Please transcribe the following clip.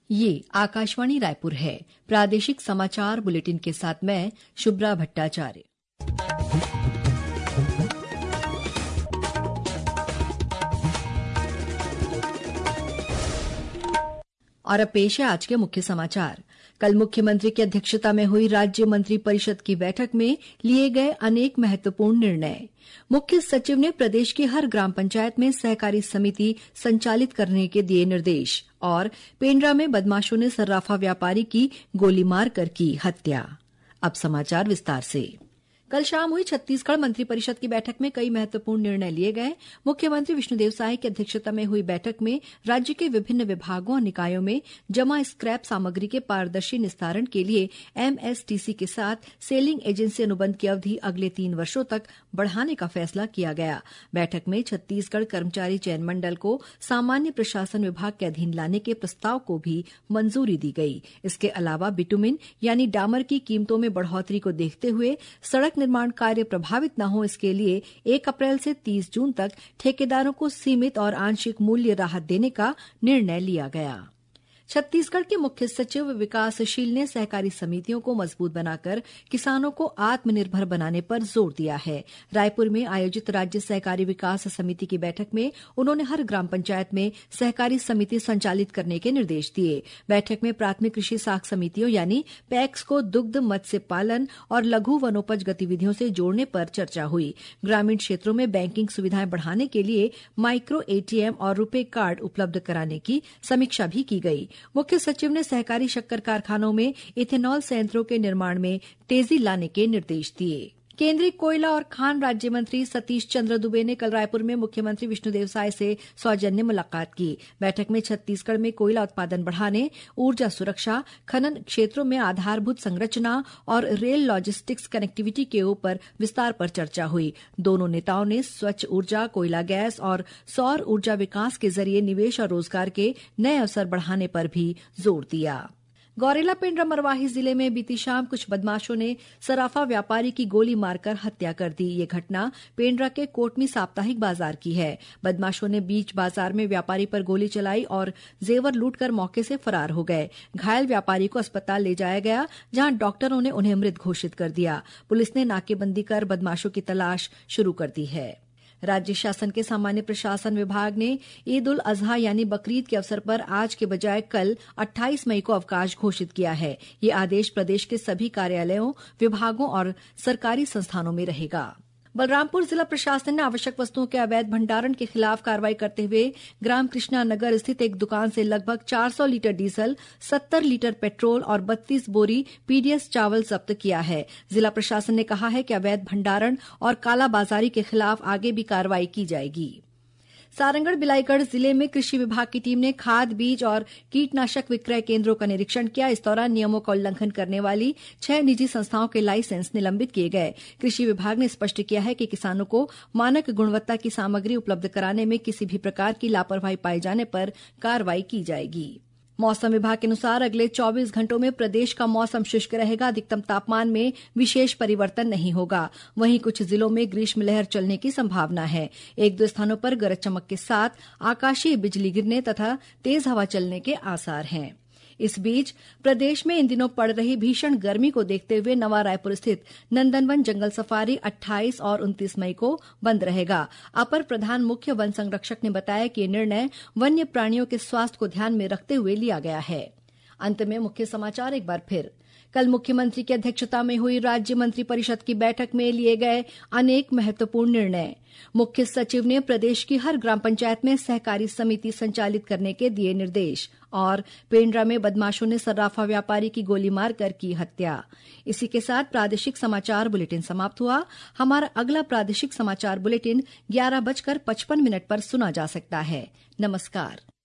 ये आकाशवाणी रायपुर है। प्रादेशिक समाचार बुलेटिन के साथ मैं शुभ्रा भट्टाचार्य। और अब पेश है आज के मुख्य समाचार। कल मुख्यमंत्री की अध्यक्षता में हुई राज्य मंत्री परिषद की बैठक में लिए गए अनेक महत्वपूर्ण निर्णय। मुख्य सचिव ने प्रदेश की हर ग्राम पंचायत में सहकारी समिति संचालित करने के दिए निर्देश। और पेंड्रा में बदमाशों ने सर्राफा व्यापारी की गोली मारकर की हत्या। अब समाचार विस्तार से। कल शाम हुई छत्तीसगढ़ मंत्रिपरिषद की बैठक में कई महत्वपूर्ण निर्णय लिए गए। मुख्यमंत्री विष्णुदेव साय की अध्यक्षता में हुई बैठक में राज्य के विभिन्न विभागों और निकायों में जमा स्क्रैप सामग्री के पारदर्शी निस्तारण के लिए एमएसटीसी के साथ सेलिंग एजेंसी अनुबंध की अवधि अगले 3 वर्षों तक बढ़ाने का फैसला किया गया। बैठक में छत्तीसगढ़ कर्मचारी चयन मंडल को सामान्य प्रशासन विभाग के अधीन लाने के प्रस्ताव को भी मंजूरी दी गई। इसके अलावा बिटुमिन यानी डामर की कीमतों में बढ़ोतरी को देखते हुए सड़क निर्माण कार्य प्रभावित न हो, इसके लिए 1 अप्रैल से 30 जून तक ठेकेदारों को सीमित और आंशिक मूल्य राहत देने का निर्णय लिया गया। छत्तीसगढ़ के मुख्य सचिव विकासशील ने सहकारी समितियों को मजबूत बनाकर किसानों को आत्मनिर्भर बनाने पर जोर दिया है। रायपुर में आयोजित राज्य सहकारी विकास समिति की बैठक में उन्होंने हर ग्राम पंचायत में सहकारी समिति संचालित करने के निर्देश दिए। बैठक में प्राथमिक कृषि साख समितियों यानी पैक्स को दुग्ध मत्स्य पालन और लघु वनोपज गतिविधियों से जोड़ने पर चर्चा हुई। ग्रामीण क्षेत्रों में बैंकिंग सुविधाएं बढ़ाने के लिए माइक्रो एटीएम और रुपे कार्ड उपलब्ध कराने की समीक्षा भी की गई। मुख्य सचिव ने सहकारी शक्कर कारखानों में इथेनॉल संयंत्रों के निर्माण में तेजी लाने के निर्देश दिए। केंद्रीय कोयला और खान राज्य मंत्री सतीश चंद्र दुबे ने कल रायपुर में मुख्यमंत्री विष्णुदेव साय से सौजन्य मुलाकात की। बैठक में छत्तीसगढ़ में कोयला उत्पादन बढ़ाने, ऊर्जा सुरक्षा, खनन क्षेत्रों में आधारभूत संरचना और रेल लॉजिस्टिक्स कनेक्टिविटी के ऊपर विस्तार पर चर्चा हुई। दोनों नेताओं ने स्वच्छ ऊर्जा, कोयला गैस और सौर ऊर्जा विकास के जरिए निवेश और रोजगार के नए अवसर बढ़ाने पर भी जोर दिया। गौरेला पेंड्रा मरवाही जिले में बीती शाम कुछ बदमाशों ने सराफा व्यापारी की गोली मारकर हत्या कर दी। ये घटना पेंड्रा के कोटमी साप्ताहिक बाजार की है। बदमाशों ने बीच बाजार में व्यापारी पर गोली चलाई और जेवर लूटकर मौके से फरार हो गए। घायल व्यापारी को अस्पताल ले जाया गया, जहां डॉक्टरों ने उन्हें मृत घोषित कर दिया। पुलिस ने नाकेबंदी कर बदमाशों की तलाश शुरू कर दी है। राज्य शासन के सामान्य प्रशासन विभाग ने ईद उल अजहा यानी बकरीद के अवसर पर आज के बजाय कल 28 मई को अवकाश घोषित किया है। ये आदेश प्रदेश के सभी कार्यालयों, विभागों और सरकारी संस्थानों में रहेगा। बलरामपुर जिला प्रशासन ने आवश्यक वस्तुओं के अवैध भंडारण के खिलाफ कार्रवाई करते हुए ग्राम कृष्णा नगर स्थित एक दुकान से लगभग 400 लीटर डीजल, 70 लीटर पेट्रोल और 32 बोरी पीडीएस चावल जब्त किया है। जिला प्रशासन ने कहा है कि अवैध भंडारण और कालाबाजारी के खिलाफ आगे भी कार्रवाई की जाएगी। सारंगढ़ बिलाईगढ़ जिले में कृषि विभाग की टीम ने खाद, बीज और कीटनाशक विक्रय केंद्रों का निरीक्षण किया। इस दौरान नियमों का उल्लंघन करने वाली 6 निजी संस्थाओं के लाइसेंस निलंबित किए गए। कृषि विभाग ने स्पष्ट किया है कि किसानों को मानक गुणवत्ता की सामग्री उपलब्ध कराने में किसी भी प्रकार की लापरवाही पाए जाने पर कार्रवाई की जाएगी। मौसम विभाग के अनुसार अगले 24 घंटों में प्रदेश का मौसम शुष्क रहेगा। अधिकतम तापमान में विशेष परिवर्तन नहीं होगा। वहीं कुछ जिलों में ग्रीष्म लहर चलने की संभावना है। 1-2 स्थानों पर गरज चमक के साथ आकाशीय बिजली गिरने तथा तेज हवा चलने के आसार हैं। इस बीच प्रदेश में इन दिनों पड़ रही भीषण गर्मी को देखते हुए नवा रायपुर स्थित नंदनवन जंगल सफारी 28 और 29 मई को बंद रहेगा। अपर प्रधान मुख्य वन संरक्षक ने बताया कि यह निर्णय वन्य प्राणियों के स्वास्थ्य को ध्यान में रखते हुए लिया गया है। अंत में मुख्य समाचार एक बार फिर। कल मुख्यमंत्री की अध्यक्षता में हुई राज्य मंत्रिपरिषद की बैठक में लिए गए अनेक महत्वपूर्ण निर्णय। मुख्य सचिव ने प्रदेश की हर ग्राम पंचायत में सहकारी समिति संचालित करने के दिए निर्देश। और पेंड्रा में बदमाशों ने सर्राफा व्यापारी की गोली मारकर की हत्या। इसी के साथ प्रादेशिक समाचार बुलेटिन समाप्त हुआ। हमारा अगला प्रादेशिक समाचार बुलेटिन 11:55 पर सुना जा सकता है। नमस्कार।